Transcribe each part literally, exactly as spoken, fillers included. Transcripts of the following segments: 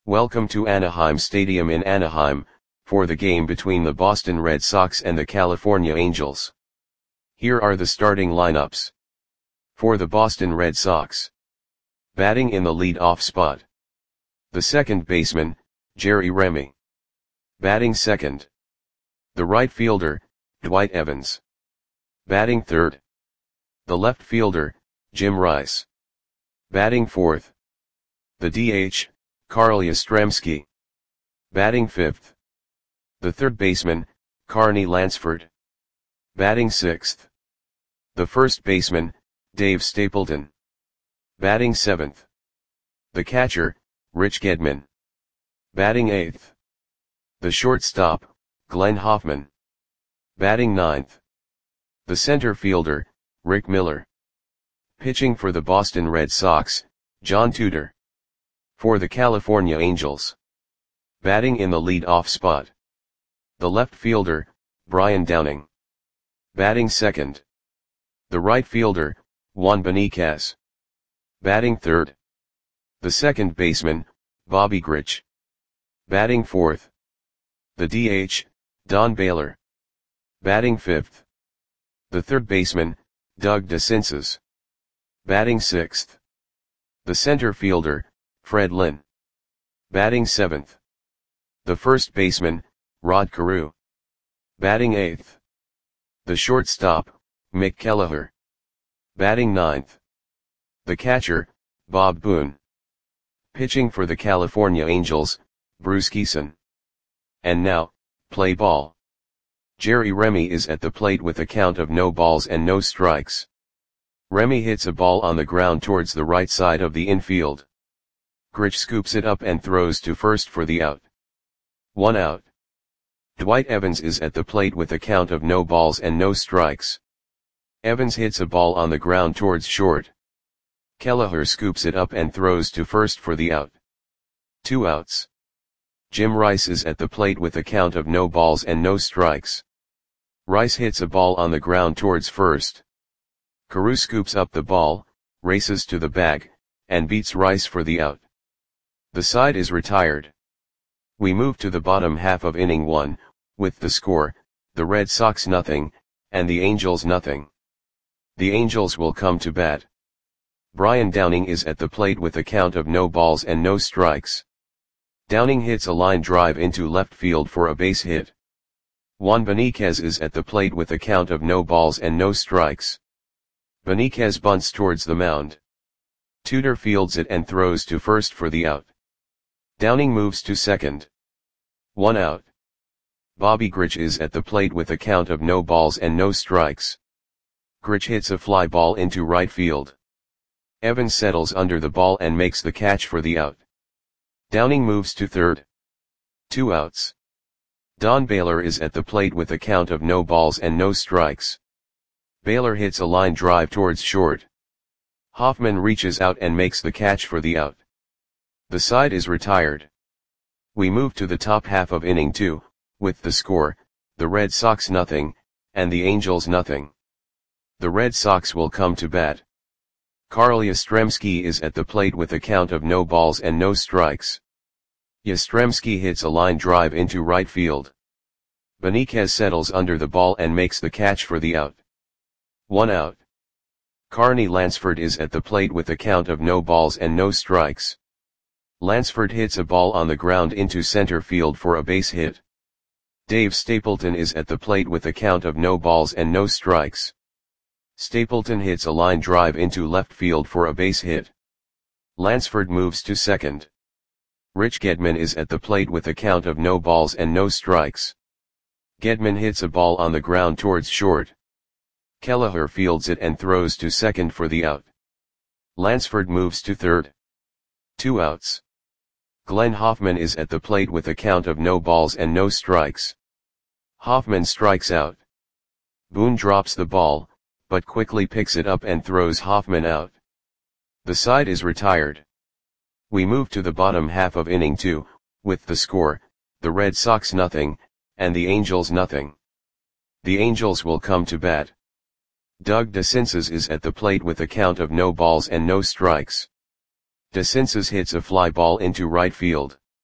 Welcome to Anaheim Stadium in Anaheim, for the game between the Boston Red Sox and the California Angels. Here are the starting lineups. For the Boston Red Sox. Batting in the lead-off spot. The second baseman, Jerry Remy. Batting second. The right fielder, Dwight Evans. Batting third. The left fielder, Jim Rice. Batting fourth. The D H, Carl Yastrzemski. Batting fifth. The third baseman, Carney Lansford. Batting sixth. The first baseman, Dave Stapleton. Batting seventh. The catcher, Rich Gedman. Batting eighth. The shortstop, Glenn Hoffman. Batting ninth. The center fielder, Rick Miller. Pitching for the Boston Red Sox, John Tudor. For the California Angels. Batting in the lead-off spot. The left fielder, Brian Downing. Batting second. The right fielder, Juan Beniquez. Batting third. The second baseman, Bobby Grich. Batting fourth. The D H, Don Baylor. Batting fifth. The third baseman, Doug DeCinces. Batting sixth. The center fielder, Fred Lynn. Batting seventh. The first baseman, Rod Carew. Batting eighth. The shortstop, Mick Kelleher. Batting ninth. The catcher, Bob Boone. Pitching for the California Angels, Bruce Kison. And now, play ball. Jerry Remy is at the plate with a count of no balls and no strikes. Remy hits a ball on the ground towards the right side of the infield. Grich scoops it up and throws to first for the out. One out. Dwight Evans is at the plate with a count of no balls and no strikes. Evans hits a ball on the ground towards short. Kelleher scoops it up and throws to first for the out. Two outs. Jim Rice is at the plate with a count of no balls and no strikes. Rice hits a ball on the ground towards first. Carew scoops up the ball, races to the bag, and beats Rice for the out. The side is retired. We move to the bottom half of inning one, with the score, the Red Sox nothing, and the Angels nothing. The Angels will come to bat. Brian Downing is at the plate with a count of no balls and no strikes. Downing hits a line drive into left field for a base hit. Juan Beniquez is at the plate with a count of no balls and no strikes. Beniquez bunts towards the mound. Tudor fields it and throws to first for the out. Downing moves to second. One out. Bobby Grich is at the plate with a count of no balls and no strikes. Grich hits a fly ball into right field. Evans settles under the ball and makes the catch for the out. Downing moves to third. Two outs. Don Baylor is at the plate with a count of no balls and no strikes. Baylor hits a line drive towards short. Hoffman reaches out and makes the catch for the out. The side is retired. We move to the top half of inning two, with the score, the Red Sox nothing, and the Angels nothing. The Red Sox will come to bat. Carl Yastrzemski is at the plate with a count of no balls and no strikes. Yastrzemski hits a line drive into right field. Beniquez settles under the ball and makes the catch for the out. One out. Carney Lansford is at the plate with a count of no balls and no strikes. Lansford hits a ball on the ground into center field for a base hit. Dave Stapleton is at the plate with a count of no balls and no strikes. Stapleton hits a line drive into left field for a base hit. Lansford moves to second. Rich Gedman is at the plate with a count of no balls and no strikes. Gedman hits a ball on the ground towards short. Kelleher fields it and throws to second for the out. Lansford moves to third. Two outs. Glenn Hoffman is at the plate with a count of no balls and no strikes. Hoffman strikes out. Boone drops the ball, but quickly picks it up and throws Hoffman out. The side is retired. We move to the bottom half of inning two, with the score, the Red Sox nothing, and the Angels nothing. The Angels will come to bat. Doug DeCinces is at the plate with a count of no balls and no strikes. DeCinces hits a fly ball into right field.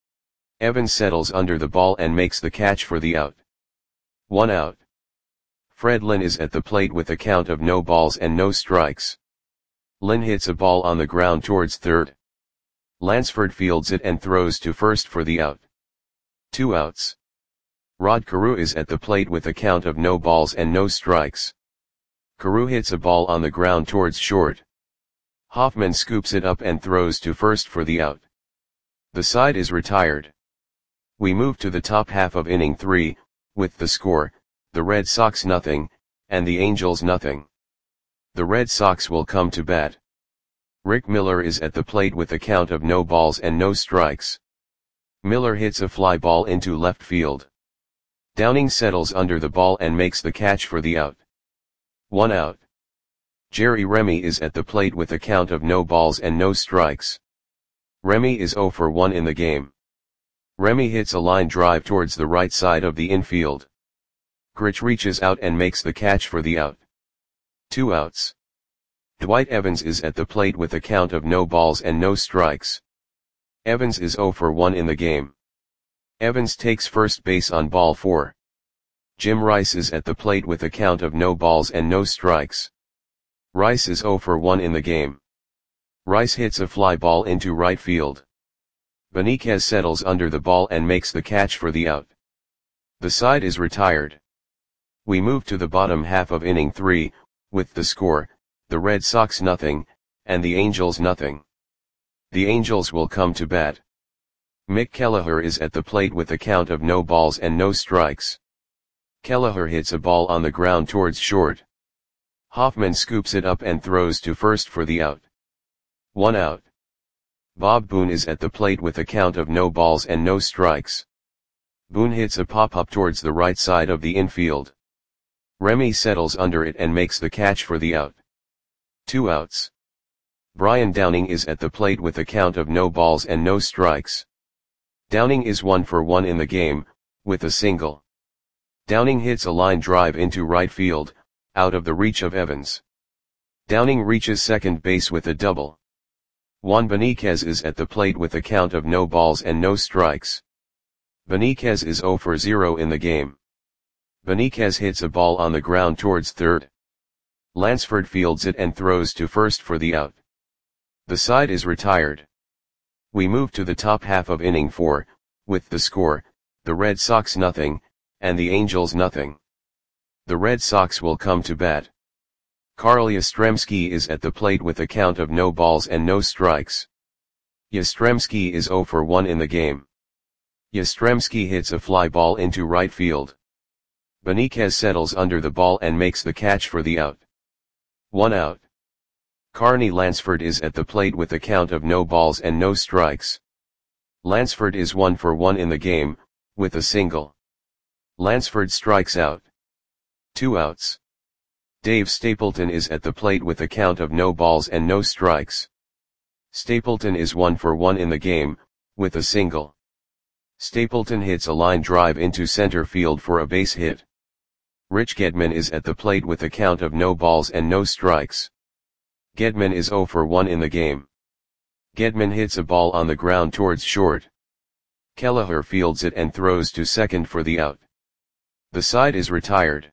Evans settles under the ball and makes the catch for the out. One out. Fred Lynn is at the plate with a count of no balls and no strikes. Lynn hits a ball on the ground towards third. Lansford fields it and throws to first for the out. Two outs. Rod Carew is at the plate with a count of no balls and no strikes. Carew hits a ball on the ground towards short. Hoffman scoops it up and throws to first for the out. The side is retired. We move to the top half of inning three, with the score, the Red Sox nothing, and the Angels nothing. The Red Sox will come to bat. Rick Miller is at the plate with a count of no balls and no strikes. Miller hits a fly ball into left field. Downing settles under the ball and makes the catch for the out. One out. Jerry Remy is at the plate with a count of no balls and no strikes. Remy is oh for one in the game. Remy hits a line drive towards the right side of the infield. Grich reaches out and makes the catch for the out. Two outs. Dwight Evans is at the plate with a count of no balls and no strikes. Evans is oh for one in the game. Evans takes first base on ball four. Jim Rice is at the plate with a count of no balls and no strikes. Rice is oh for one in the game. Rice hits a fly ball into right field. Benitez settles under the ball and makes the catch for the out. The side is retired. We move to the bottom half of inning three, with the score, the Red Sox nothing, and the Angels nothing. The Angels will come to bat. Mick Kelleher is at the plate with a count of no balls and no strikes. Kelleher hits a ball on the ground towards short. Hoffman scoops it up and throws to first for the out. One out. Bob Boone is at the plate with a count of no balls and no strikes. Boone hits a pop-up towards the right side of the infield. Remy settles under it and makes the catch for the out. Two outs. Brian Downing is at the plate with a count of no balls and no strikes. Downing is one for one in the game, with a single. Downing hits a line drive into right field, out of the reach of Evans. Downing reaches second base with a double. Juan Benitez is at the plate with a count of no balls and no strikes. Benitez is oh for zero in the game. Benitez hits a ball on the ground towards third. Lansford fields it and throws to first for the out. The side is retired. We move to the top half of inning four, with the score, the Red Sox nothing, and the Angels nothing. The Red Sox will come to bat. Carl Yastrzemski is at the plate with a count of no balls and no strikes. Yastrzemski is oh for one in the game. Yastrzemski hits a fly ball into right field. Benitez settles under the ball and makes the catch for the out. One out. Carney Lansford is at the plate with a count of no balls and no strikes. Lansford is one for one in the game, with a single. Lansford strikes out. Two outs. Dave Stapleton is at the plate with a count of no balls and no strikes. Stapleton is one for one in the game, with a single. Stapleton hits a line drive into center field for a base hit. Rich Gedman is at the plate with a count of no balls and no strikes. Gedman is oh for one in the game. Gedman hits a ball on the ground towards short. Kelleher fields it and throws to second for the out. The side is retired.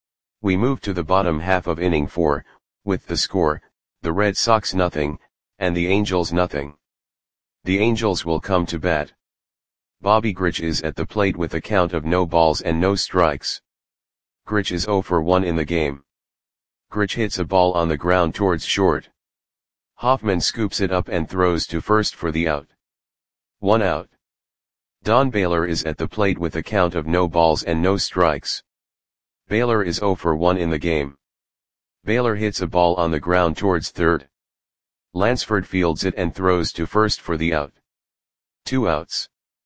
We move to the bottom half of inning four, with the score, the Red Sox nothing, and the Angels nothing. The Angels will come to bat. Bobby Grich is at the plate with a count of no balls and no strikes. Grich is oh for one in the game. Grich hits a ball on the ground towards short. Hoffman scoops it up and throws to first for the out. One out. Don Baylor is at the plate with a count of no balls and no strikes. Baylor is oh for one in the game. Baylor hits a ball on the ground towards third. Lansford fields it and throws to first for the out. Two outs.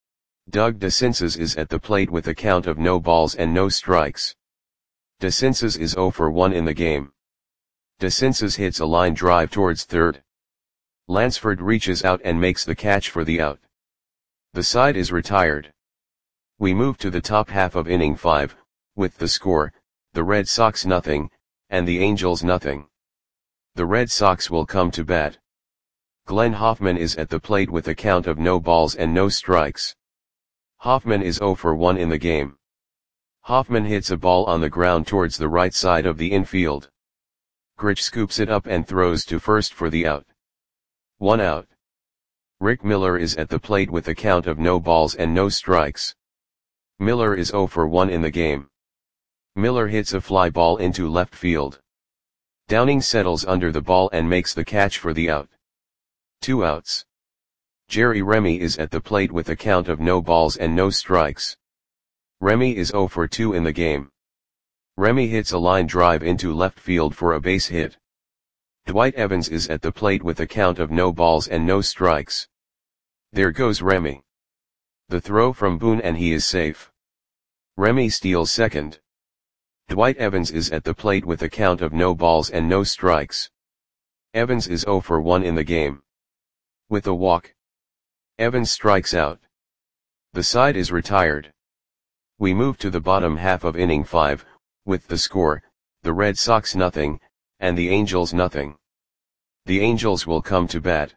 Doug DeCinces is at the plate with a count of no balls and no strikes. DeCinces is oh for one in the game. DeCinces hits a line drive towards third. Lansford reaches out and makes the catch for the out. The side is retired. We move to the top half of inning five, with the score, the Red Sox nothing, and the Angels nothing. The Red Sox will come to bat. Glenn Hoffman is at the plate with a count of no balls and no strikes. Hoffman is zero for one in the game. Hoffman hits a ball on the ground towards the right side of the infield. Grich scoops it up and throws to first for the out. One out. Rick Miller is at the plate with a count of no balls and no strikes. Miller is zero for one in the game. Miller hits a fly ball into left field. Downing settles under the ball and makes the catch for the out. Two outs. Jerry Remy is at the plate with a count of no balls and no strikes. Remy is zero for two in the game. Remy hits a line drive into left field for a base hit. Dwight Evans is at the plate with a count of no balls and no strikes. There goes Remy. The throw from Boone and he is safe. Remy steals second. Dwight Evans is at the plate with a count of no balls and no strikes. Evans is zero for one in the game. With a walk, Evans strikes out. The side is retired. We move to the bottom half of inning five, with the score, the Red Sox nothing, and the Angels nothing. The Angels will come to bat.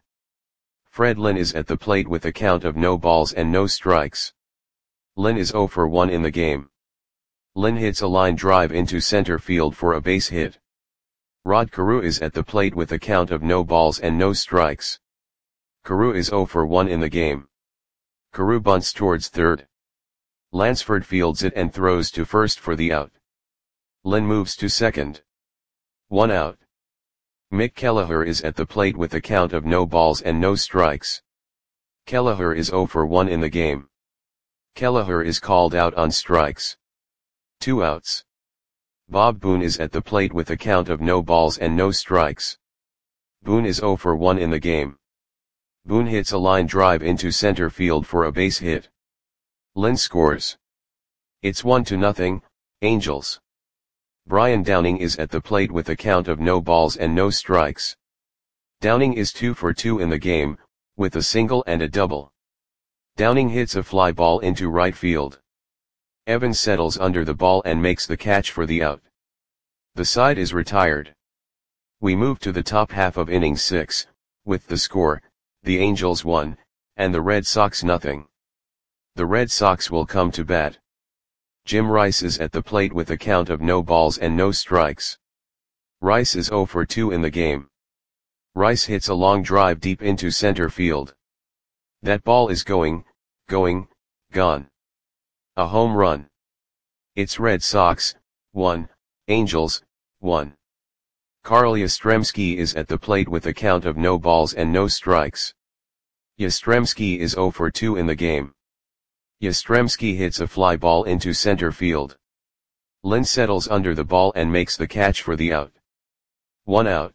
Fred Lynn is at the plate with a count of no balls and no strikes. Lynn is zero for one in the game. Lynn hits a line drive into center field for a base hit. Rod Carew is at the plate with a count of no balls and no strikes. Carew is zero for one in the game. Carew bunts towards third. Lansford fields it and throws to first for the out. Lynn moves to second. One out. Mick Kelleher is at the plate with a count of no balls and no strikes. Kelleher is zero for one in the game. Kelleher is called out on strikes. Two outs. Bob Boone is at the plate with a count of no balls and no strikes. Boone is zero for one in the game. Boone hits a line drive into center field for a base hit. Lynn scores. It's one to nothing, Angels. Brian Downing is at the plate with a count of no balls and no strikes. Downing is two for two in the game, with a single and a double. Downing hits a fly ball into right field. Evans settles under the ball and makes the catch for the out. The side is retired. We move to the top half of inning six, with the score, the Angels one, and the Red Sox nothing. The Red Sox will come to bat. Jim Rice is at the plate with a count of no balls and no strikes. Rice is zero for two in the game. Rice hits a long drive deep into center field. That ball is going, going, gone. A home run. It's Red Sox, one, Angels, one. Carl Yastrzemski is at the plate with a count of no balls and no strikes. Yastrzemski is zero for two in the game. Yastrzemski hits a fly ball into center field. Lynn settles under the ball and makes the catch for the out. One out.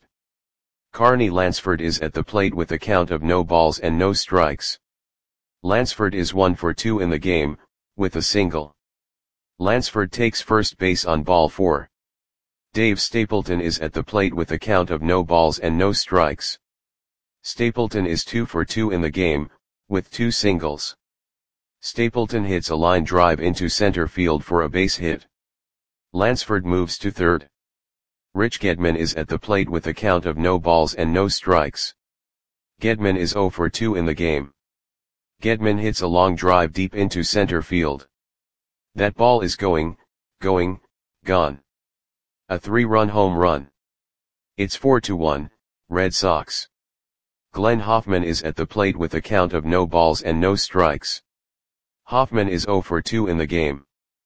Carney Lansford is at the plate with a count of no balls and no strikes. Lansford is one for two in the game, with a single. Lansford takes first base on ball four. Dave Stapleton is at the plate with a count of no balls and no strikes. Stapleton is two for two in the game, with two singles. Stapleton hits a line drive into center field for a base hit. Lansford moves to third. Rich Gedman is at the plate with a count of no balls and no strikes. Gedman is zero for two in the game. Gedman hits a long drive deep into center field. That ball is going, going, gone. A three-run home run. It's four to one, Red Sox. Glenn Hoffman is at the plate with a count of no balls and no strikes. Hoffman is zero for two in the game.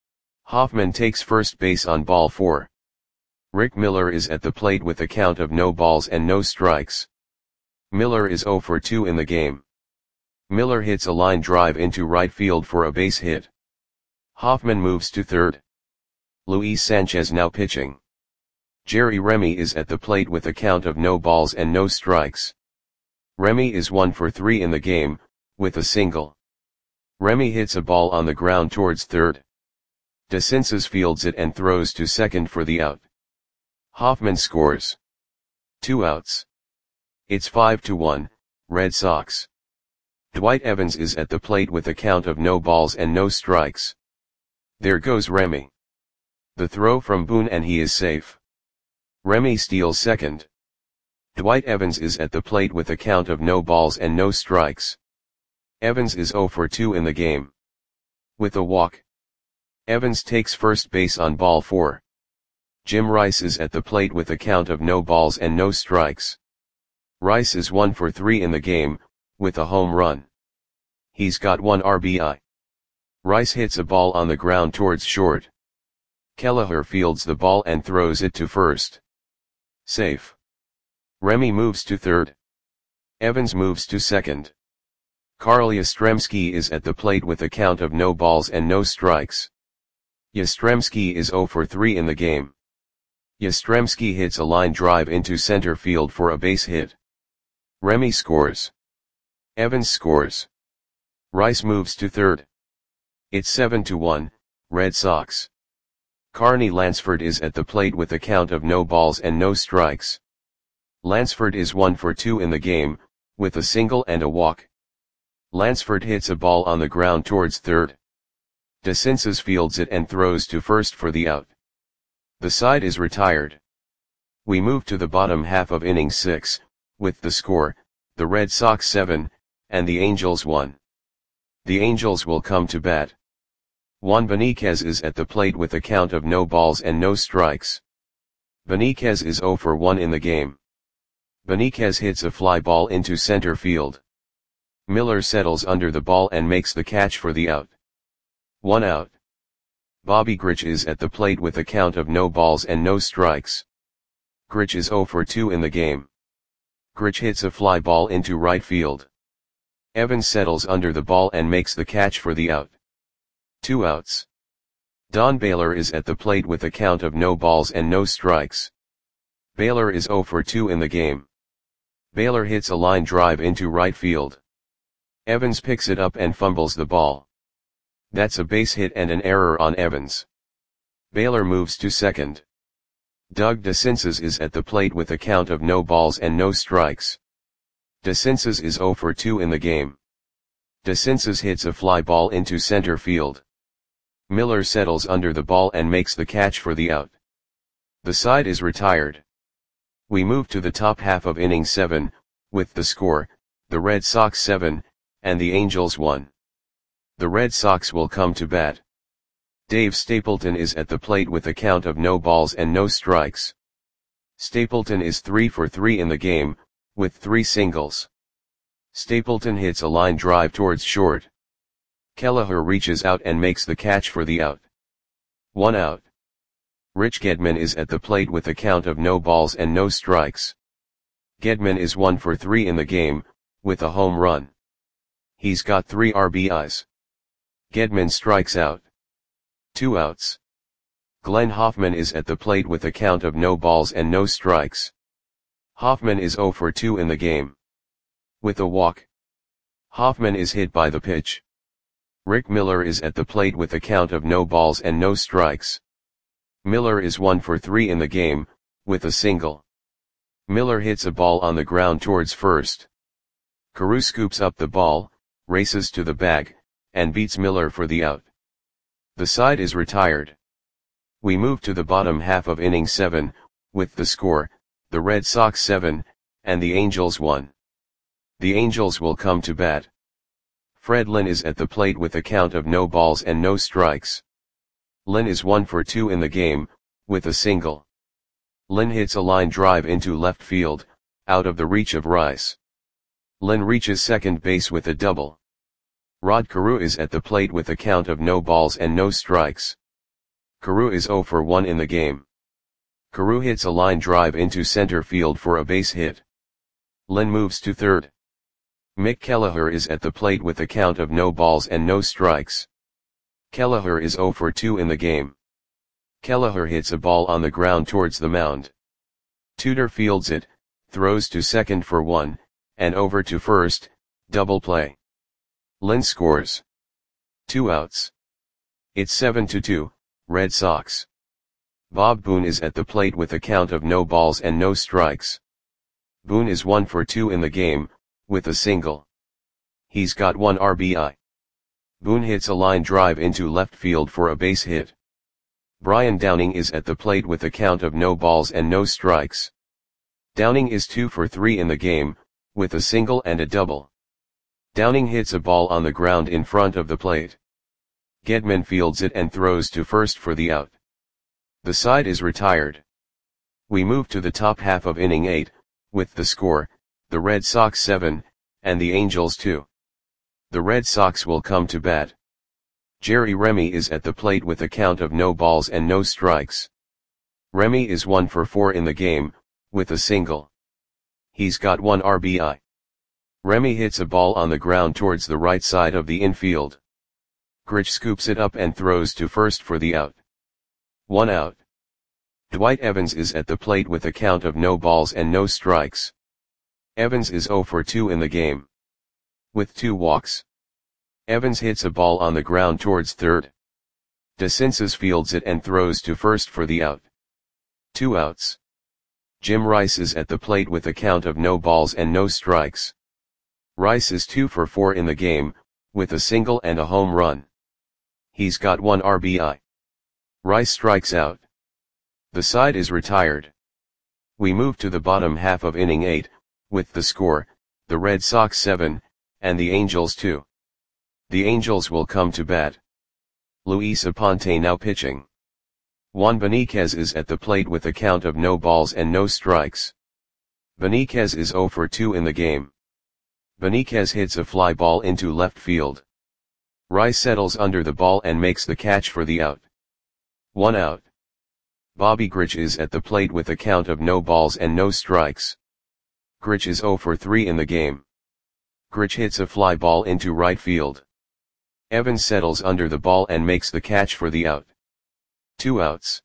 Hoffman takes first base on ball four. Rick Miller is at the plate with a count of no balls and no strikes. Miller is zero for two in the game. Miller hits a line drive into right field for a base hit. Hoffman moves to third. Luis Sanchez now pitching. Jerry Remy is at the plate with a count of no balls and no strikes. Remy is one for three in the game, with a single. Remy hits a ball on the ground towards third. DeCinces fields it and throws to second for the out. Hoffman scores. Two outs. It's five to one, Red Sox. Dwight Evans is at the plate with a count of no balls and no strikes. There goes Remy. The throw from Boone and he is safe. Remy steals second. Dwight Evans is at the plate with a count of no balls and no strikes. Evans is zero for two in the game. With a walk, Evans takes first base on ball four. Jim Rice is at the plate with a count of no balls and no strikes. Rice is one for three in the game, with a home run. He's got one R B I. Rice hits a ball on the ground towards short. Kelleher fields the ball and throws it to first. Safe. Remy moves to third. Evans moves to second. Carl Yastrzemski is at the plate with a count of no balls and no strikes. Yastrzemski is zero for three in the game. Yastrzemski hits a line drive into center field for a base hit. Remy scores. Evans scores. Rice moves to third. It's seven to one, Red Sox. Carney Lansford is at the plate with a count of no balls and no strikes. Lansford is one for two in the game, with a single and a walk. Lansford hits a ball on the ground towards third. DeCinces fields it and throws to first for the out. The side is retired. We move to the bottom half of inning six, with the score, the Red Sox seven, and the Angels one. The Angels will come to bat. Juan Beniquez is at the plate with a count of no balls and no strikes. Beniquez is zero for one in the game. Beniquez hits a fly ball into center field. Miller settles under the ball and makes the catch for the out. One out. Bobby Grich is at the plate with a count of no balls and no strikes. Grich is zero for two in the game. Grich hits a fly ball into right field. Evans settles under the ball and makes the catch for the out. Two outs. Don Baylor is at the plate with a count of no balls and no strikes. Baylor is zero for two in the game. Baylor hits a line drive into right field. Evans picks it up and fumbles the ball. That's a base hit and an error on Evans. Baylor moves to second. Doug DeCinces is at the plate with a count of no balls and no strikes. DeCinces is zero for two in the game. DeCinces hits a fly ball into center field. Miller settles under the ball and makes the catch for the out. The side is retired. We move to the top half of inning seven, with the score, the Red Sox seven, and the Angels one. The Red Sox will come to bat. Dave Stapleton is at the plate with a count of no balls and no strikes. Stapleton is three for three in the game, with three singles. Stapleton hits a line drive towards short. Kelleher reaches out and makes the catch for the out. One out. Rich Gedman is at the plate with a count of no balls and no strikes. Gedman is one for three in the game, with a home run. He's got three R B Is. Gedman strikes out. Two outs. Glenn Hoffman is at the plate with a count of no balls and no strikes. Hoffman is zero for two in the game. With a walk. Hoffman is hit by the pitch. Rick Miller is at the plate with a count of no balls and no strikes. Miller is one for three in the game, with a single. Miller hits a ball on the ground towards first. Carew scoops up the ball, races to the bag, and beats Miller for the out. The side is retired. We move to the bottom half of inning seven, with the score, the Red Sox seven, and the Angels one. The Angels will come to bat. Fred Lynn is at the plate with a count of no balls and no strikes. Lynn is one for two in the game, with a single. Lynn hits a line drive into left field, out of the reach of Rice. Lynn reaches second base with a double. Rod Carew is at the plate with a count of no balls and no strikes. Carew is zero for one in the game. Carew hits a line drive into center field for a base hit. Lynn moves to third. Mick Kelleher is at the plate with a count of no balls and no strikes. Kelleher is zero for two in the game. Kelleher hits a ball on the ground towards the mound. Tudor fields it, throws to second for one, and over to first, double play. Lynn scores. Two outs. It's seven to two, Red Sox. Bob Boone is at the plate with a count of no balls and no strikes. Boone is one for two in the game, with a single. He's got one R B I. Boone hits a line drive into left field for a base hit. Brian Downing is at the plate with a count of no balls and no strikes. Downing is two for three in the game, with a single and a double. Downing hits a ball on the ground in front of the plate. Gedman fields it and throws to first for the out. The side is retired. We move to the top half of inning eight, with the score, the Red Sox seven, and the Angels two. The Red Sox will come to bat. Jerry Remy is at the plate with a count of no balls and no strikes. Remy is one for four in the game, with a single. He's got one R B I. Remy hits a ball on the ground towards the right side of the infield. Grich scoops it up and throws to first for the out. One out. Dwight Evans is at the plate with a count of no balls and no strikes. Evans is zero for two in the game. With two walks. Evans hits a ball on the ground towards third. DeCinces fields it and throws to first for the out. Two outs. Jim Rice is at the plate with a count of no balls and no strikes. Rice is two for four in the game, with a single and a home run. He's got one R B I. Rice strikes out. The side is retired. We move to the bottom half of inning eight, with the score, the Red Sox seven, and the Angels two. The Angels will come to bat. Luis Aponte now pitching. Juan Beniquez is at the plate with a count of no balls and no strikes. Beniquez is zero for two in the game. Beniquez hits a fly ball into left field. Rice settles under the ball and makes the catch for the out. One out. Bobby Grich is at the plate with a count of no balls and no strikes. Grich is zero for three in the game. Grich hits a fly ball into right field. Evans settles under the ball and makes the catch for the out. Two outs.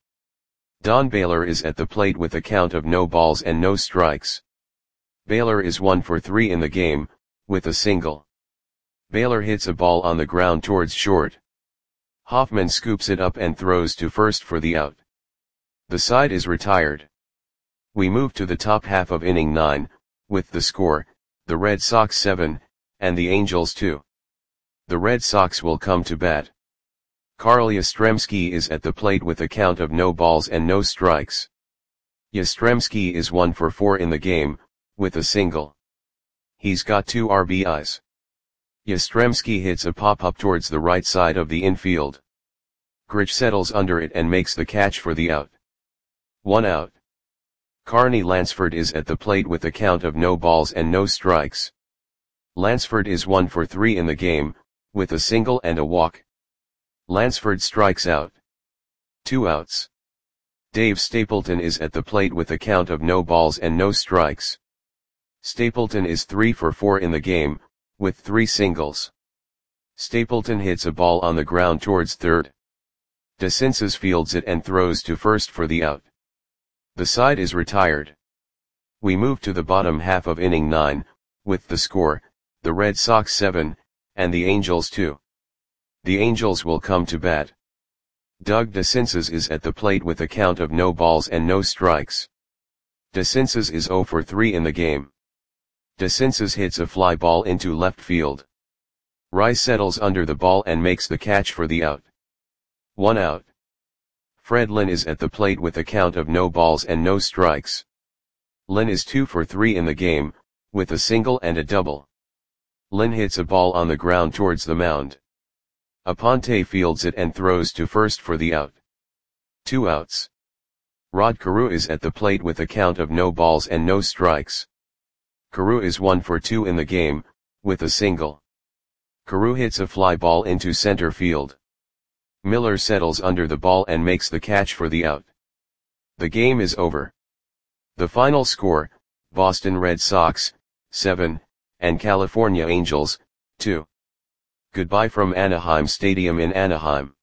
Don Baylor is at the plate with a count of no balls and no strikes. Baylor is one for three in the game, with a single. Baylor hits a ball on the ground towards short. Hoffman scoops it up and throws to first for the out. The side is retired. We move to the top half of inning nine, with the score, the Red Sox seven, and the Angels two. The Red Sox will come to bat. Carl Yastrzemski is at the plate with a count of no balls and no strikes. Yastrzemski is one for four in the game, with a single. He's got two R B Is. Yastrzemski hits a pop-up towards the right side of the infield. Grich settles under it and makes the catch for the out. One out. Carney Lansford is at the plate with a count of no balls and no strikes. Lansford is one for three in the game, with a single and a walk. Lansford strikes out. Two outs. Dave Stapleton is at the plate with a count of no balls and no strikes. Stapleton is three for four in the game, with three singles. Stapleton hits a ball on the ground towards third. DeCinces fields it and throws to first for the out. The side is retired. We move to the bottom half of inning nine, with the score, the Red Sox seven, and the Angels two. The Angels will come to bat. Doug DeCinces is at the plate with a count of no balls and no strikes. DeCinces is zero for three in the game. DeCinces hits a fly ball into left field. Rice settles under the ball and makes the catch for the out. One out. Fred Lynn is at the plate with a count of no balls and no strikes. Lynn is two for three in the game, with a single and a double. Lynn hits a ball on the ground towards the mound. Aponte fields it and throws to first for the out. Two outs. Rod Carew is at the plate with a count of no balls and no strikes. Carew is one for two in the game, with a single. Carew hits a fly ball into center field. Miller settles under the ball and makes the catch for the out. The game is over. The final score, Boston Red Sox, seven, and California Angels, two. Goodbye from Anaheim Stadium in Anaheim.